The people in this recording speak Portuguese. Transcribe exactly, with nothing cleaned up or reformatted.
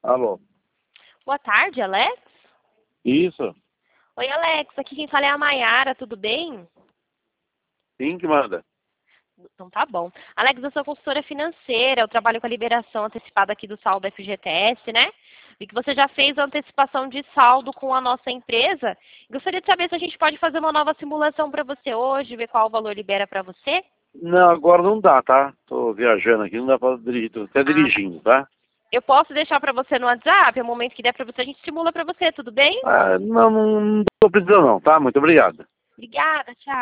Alô? Boa tarde, Alex. Isso? Oi, Alex. Aqui quem fala é a Maiara, tudo bem? Sim, que manda. Então tá bom. Alex, eu sou consultora financeira, eu trabalho com a liberação antecipada aqui do saldo F G T S, né? Vi que você já fez a antecipação de saldo com a nossa empresa. Gostaria de saber se a gente pode fazer uma nova simulação para você hoje, ver qual valor libera para você. Não, agora não dá, tá? Tô viajando aqui, não dá pra dirigir, tô até Ah, dirigindo, tá? eu posso deixar para você no WhatsApp, é o momento que der para você, a gente simula para você, tudo bem? Ah, não, não, não tô precisando não, tá? Muito obrigado. Obrigada, tchau.